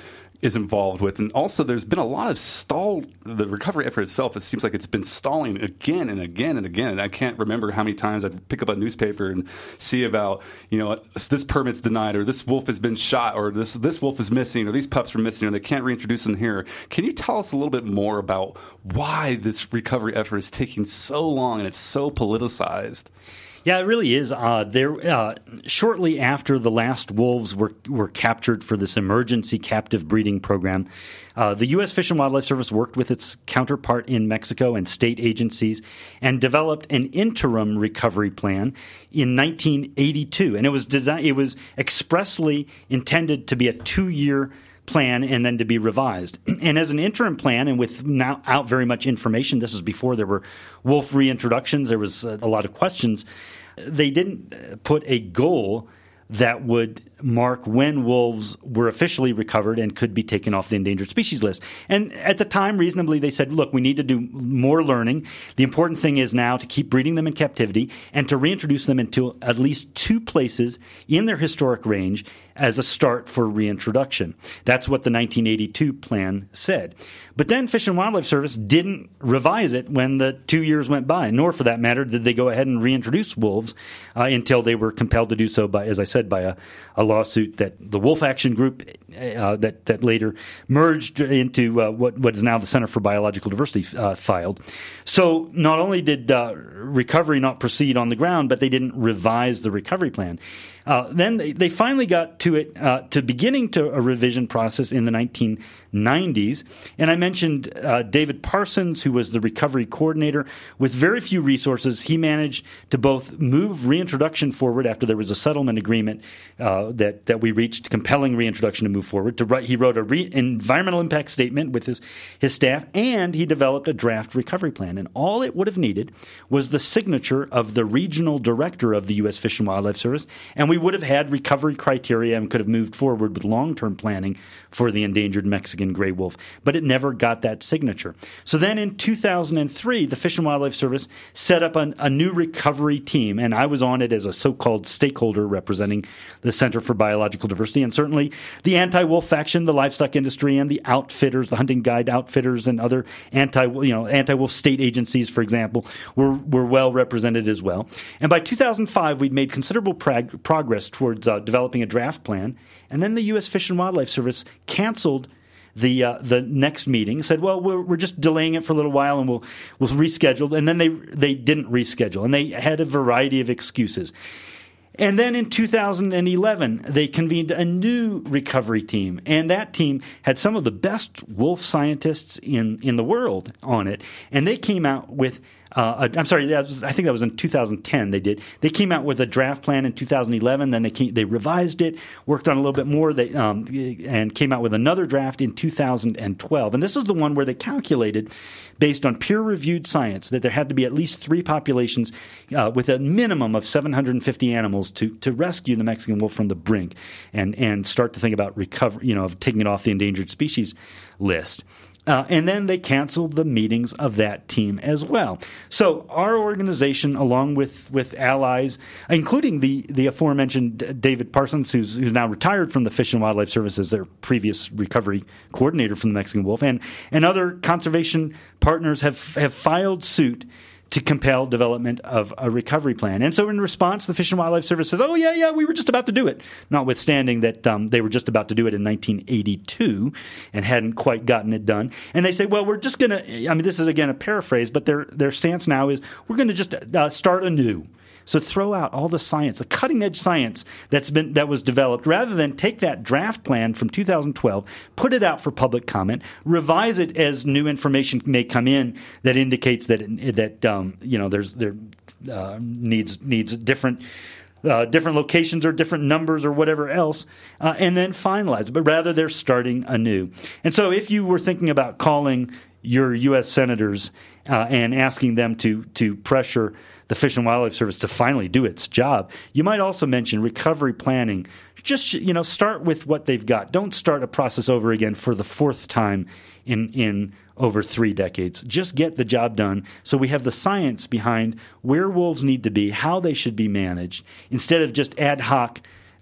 S1: is involved with. And also there's been a lot of stall, the recovery effort itself, it seems like it's been stalling again and again and again. And I can't remember how many times I'd pick up a newspaper and see about, you know, this permit's denied, or this wolf has been shot, or this this wolf is missing, or these pups are missing, or they can't reintroduce them here. Can you tell us a little bit more about why this recovery effort is taking so long and it's so politicized?
S2: Yeah, it really is. Uh, there, uh, shortly after the last wolves were were captured for this emergency captive breeding program, uh, the U S Fish and Wildlife Service worked with its counterpart in Mexico and state agencies and developed an interim recovery plan in nineteen eighty-two, and it was designed. It was expressly intended to be a two-year plan and then to be revised. And as an interim plan, and with now out very much information, this is before there were wolf reintroductions, there was a, a lot of questions, they didn't put a goal that would mark when wolves were officially recovered and could be taken off the endangered species list. And at the time, reasonably, they said, look, we need to do more learning. The important thing is now to keep breeding them in captivity and to reintroduce them into at least two places in their historic range as a start for reintroduction. That's what the nineteen eighty-two plan said. But then Fish and Wildlife Service didn't revise it when the two years went by, nor for that matter did they go ahead and reintroduce wolves uh, until they were compelled to do so by, as I said, by a, a lawsuit that the Wolf Action Group uh, that, that later merged into uh, what, what is now the Center for Biological Diversity uh, filed. So not only did uh, recovery not proceed on the ground, but they didn't revise the recovery plan. Uh, then they, they finally got to it, uh, to beginning to a revision process in the nineteen nineties. And I mentioned uh, David Parsons, who was the recovery coordinator. With very few resources, he managed to both move reintroduction forward after there was a settlement agreement uh, that, that we reached, compelling reintroduction to move forward. To write, he wrote an re- environmental impact statement with his, his staff, and he developed a draft recovery plan. And all it would have needed was the signature of the regional director of the U S Fish and Wildlife Service, and we would have had recovery criteria and could have moved forward with long-term planning for the endangered Mexican gray wolf. But it never got that signature. So then in two thousand three, the Fish and Wildlife Service set up an, a new recovery team, and I was on it as a so-called stakeholder representing the Center for Biological Diversity, and certainly the anti-wolf faction, the livestock industry, and the outfitters, the hunting guide outfitters, and other anti, you know, anti-wolf state agencies, for example, were, were well represented as well. And by two thousand five, we'd made considerable prog- progress towards uh, developing a draft plan, and then the U S Fish and Wildlife Service canceled the uh, the next meeting, said, well, we're, we're just delaying it for a little while and we'll we'll reschedule. And then they they didn't reschedule, and they had a variety of excuses. And then in two thousand eleven, they convened a new recovery team, and that team had some of the best wolf scientists in, in the world on it, and they came out with Uh, I'm sorry, that was, I think that was in two thousand ten they did. They came out with a draft plan in two thousand eleven, then they came, they revised it, worked on it a little bit more, they, um, and came out with another draft in two thousand twelve. And this is the one where they calculated, based on peer-reviewed science, that there had to be at least three populations uh, with a minimum of seven hundred fifty animals to, to rescue the Mexican wolf from the brink and, and start to think about recovery, you know, of taking it off the endangered species list. Uh, and then they canceled the meetings of that team as well. So our organization, along with, with allies, including the, the aforementioned David Parsons, who's, who's now retired from the Fish and Wildlife Service as their previous recovery coordinator from the Mexican wolf, and, and other conservation partners have, have filed suit to compel development of a recovery plan. And so in response, the Fish and Wildlife Service says, oh, yeah, yeah, we were just about to do it, notwithstanding that um, they were just about to do it in nineteen eighty-two and hadn't quite gotten it done. And they say, well, we're just going to, I mean, this is, again, a paraphrase, but their their stance now is we're going to just uh, start anew. So throw out all the science, the cutting-edge science that's been that was developed, rather than take that draft plan from two thousand twelve, put it out for public comment, revise it as new information may come in that indicates that that um, you know there's there uh, needs needs different. Uh, different locations or different numbers or whatever else, uh, and then finalize. But rather, they're starting anew. And so if you were thinking about calling your U S senators uh, and asking them to to pressure the Fish and Wildlife Service to finally do its job, you might also mention recovery planning. Just, you know, start with what they've got. Don't start a process over again for the fourth time in in over three decades. Just get the job done so we have the science behind where wolves need to be, how they should be managed, instead of just ad hoc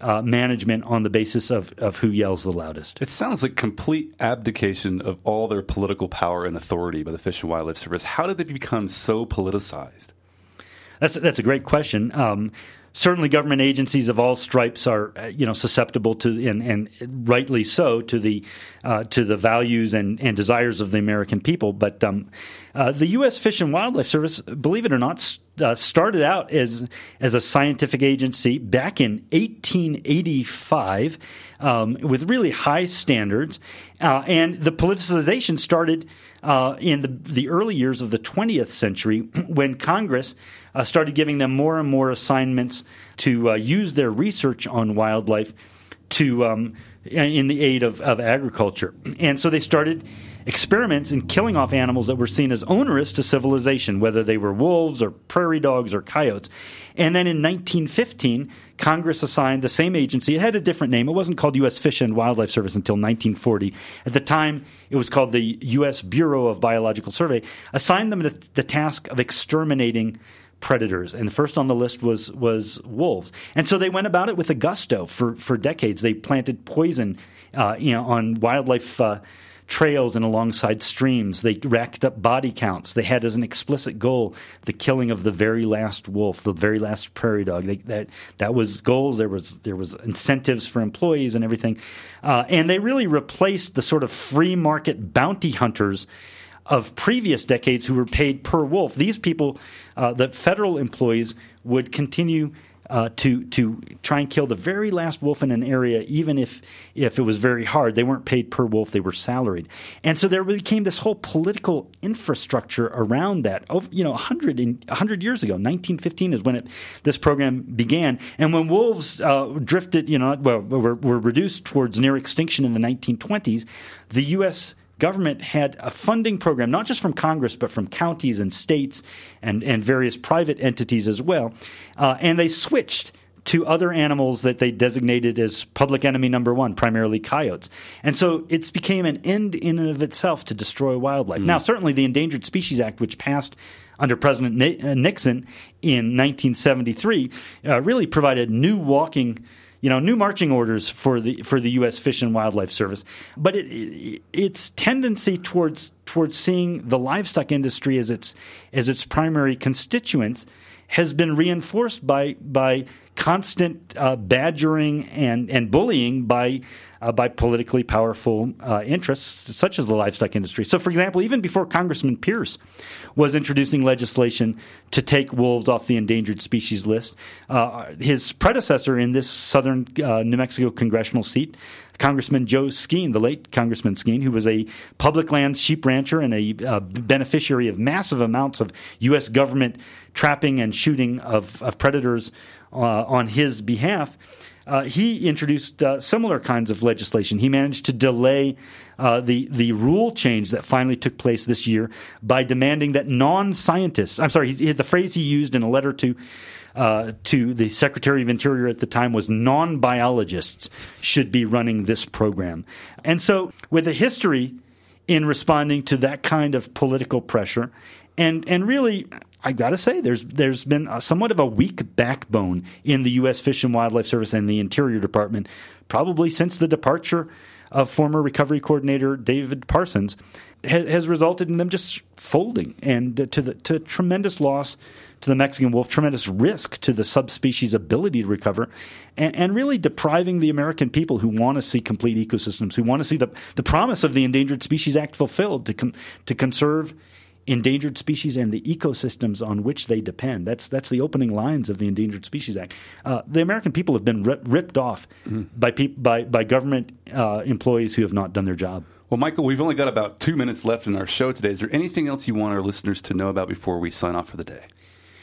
S2: uh, management on the basis of, of who yells the loudest.
S1: It sounds like complete abdication of all their political power and authority by the Fish and Wildlife Service. How did they become so politicized?
S2: That's that's a great question. Um, certainly, government agencies of all stripes are, uh, you know, susceptible to, and, and rightly so, to the uh, to the values and, and desires of the American people. But um, uh, the U S Fish and Wildlife Service, believe it or not, uh, started out as as a scientific agency back in eighteen eighty-five um, with really high standards, uh, and the politicization started uh, in the the early years of the twentieth century when Congress Uh, started giving them more and more assignments to uh, use their research on wildlife to um, in the aid of, of agriculture. And so they started experiments in killing off animals that were seen as onerous to civilization, whether they were wolves or prairie dogs or coyotes. And then in nineteen fifteen, Congress assigned the same agency. It had a different name. It wasn't called U S Fish and Wildlife Service until nineteen forty. At the time, it was called the U S Bureau of Biological Survey, assigned them the, the task of exterminating predators, and the first on the list was was wolves. And so they went about it with a gusto for, for decades. They planted poison, uh, you know, on wildlife uh, trails and alongside streams. They racked up body counts. They had as an explicit goal the killing of the very last wolf, the very last prairie dog. They, that that was goals. There was there was incentives for employees and everything, uh, and they really replaced the sort of free market bounty hunters of previous decades who were paid per wolf. These people, uh, the federal employees, would continue uh, to to try and kill the very last wolf in an area, even if if it was very hard. They weren't paid per wolf; they were salaried, and so there became this whole political infrastructure around that. Over, you know, a hundred in a hundred years ago, nineteen fifteen is when it this program began, and when wolves uh, drifted, you know, well, were, were reduced towards near extinction in the nineteen twenties, the U S government had a funding program, not just from Congress, but from counties and states and, and various private entities as well. Uh, and they switched to other animals that they designated as public enemy number one, primarily coyotes. And so it's became an end in and of itself to destroy wildlife. Mm. Now, certainly the Endangered Species Act, which passed under President Nixon in nineteen seventy-three, uh, really provided new walking You know, new marching orders for the for the U S Fish and Wildlife Service, but it, it, its tendency towards towards seeing the livestock industry as its as its primary constituents has been reinforced by by constant uh, badgering and and bullying by uh, by politically powerful uh, interests such as the livestock industry. So, for example, even before Congressman Pierce was introducing legislation to take wolves off the endangered species list, uh, his predecessor in this southern uh, New Mexico congressional seat, Congressman Joe Skeen, the late Congressman Skeen, who was a public lands sheep rancher and a uh, beneficiary of massive amounts of U S government trapping and shooting of, of predators uh, on his behalf, uh, he introduced uh, similar kinds of legislation. He managed to delay uh, the the rule change that finally took place this year by demanding that non-scientists, I'm sorry, he, the phrase he used in a letter to Uh, to the Secretary of Interior at the time was non-biologists should be running this program. And so with a history in responding to that kind of political pressure, and and really, I got to say, there's there's been a, somewhat of a weak backbone in the U S Fish and Wildlife Service and the Interior Department, probably since the departure of former recovery coordinator David Parsons, ha- has resulted in them just folding, and uh, to the to tremendous loss to the Mexican wolf, tremendous risk to the subspecies' ability to recover, and, and really depriving the American people who want to see complete ecosystems, who want to see the, the promise of the Endangered Species Act fulfilled to con, to conserve endangered species and the ecosystems on which they depend. That's that's the opening lines of the Endangered Species Act. Uh, the American people have been rip, ripped off mm-hmm. by, peop, by by government uh, employees who have not done their job.
S1: Well, Michael, we've only got about two minutes left in our show today. Is there anything else you want our listeners to know about before we sign off for the day?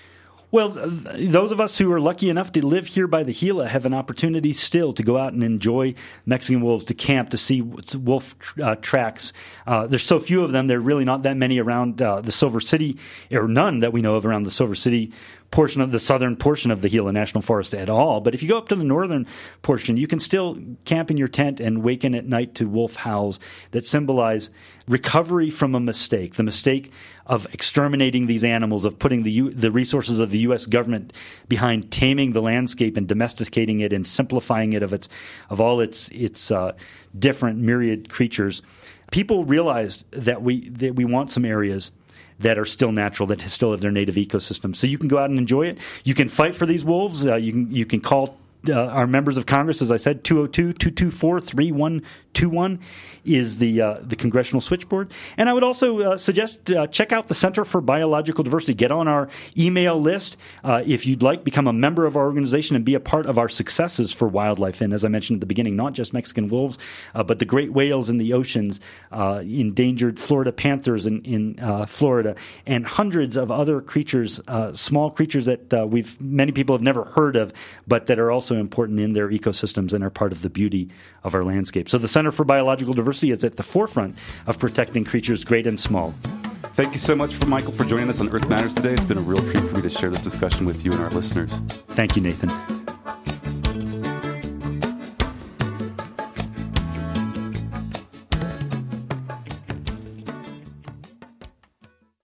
S2: Well, those of us who are lucky enough to live here by the Gila have an opportunity still to go out and enjoy Mexican wolves, to camp, to see wolf uh, tracks. Uh, there's so few of them. There are really not that many around uh, the Silver City, or none that we know of around the Silver City portion of the southern portion of the Gila National Forest at all. But if you go up to the northern portion, you can still camp in your tent and waken at night to wolf howls that symbolize recovery from a mistake, the mistake of exterminating these animals, of putting the U- the resources of the U S government behind taming the landscape and domesticating it and simplifying it of its of all its its uh, different myriad creatures. People realized that we that we want some areas that are still natural, that still have their native ecosystem. So you can go out and enjoy it. You can fight for these wolves. Uh, you can you can call uh, our members of Congress, as I said, two oh two, two two four, three one two one is the uh, the congressional switchboard. And I would also uh, suggest uh, check out the Center for Biological Diversity. Get on our email list uh, if you'd like. Become a member of our organization and be a part of our successes for wildlife. And as I mentioned at the beginning, not just Mexican wolves, uh, but the great whales in the oceans, uh, endangered Florida panthers in, in uh, Florida, and hundreds of other creatures, uh, small creatures that uh, we've many people have never heard of, but that are also important in their ecosystems and are part of the beauty of our landscape. So the Center for Biological Diversity is at the forefront of protecting creatures great and small.
S1: Thank you so much, for Michael, for joining us on Earth Matters today. It's been a real treat for me to share this discussion with you and our listeners.
S2: Thank you, Nathan.